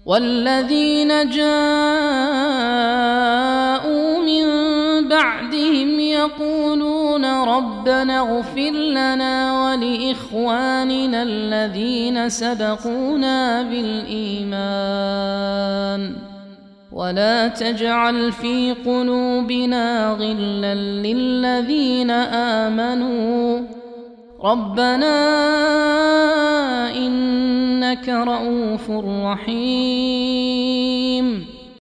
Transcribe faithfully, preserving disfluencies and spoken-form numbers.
والذين جاءوا من بعدهم يقولون ربنا اغفر لنا ولإخواننا الذين سبقونا بالإيمان ولا تجعل في قلوبنا غلا للذين آمنوا ربنا إنك رؤوف رحيم.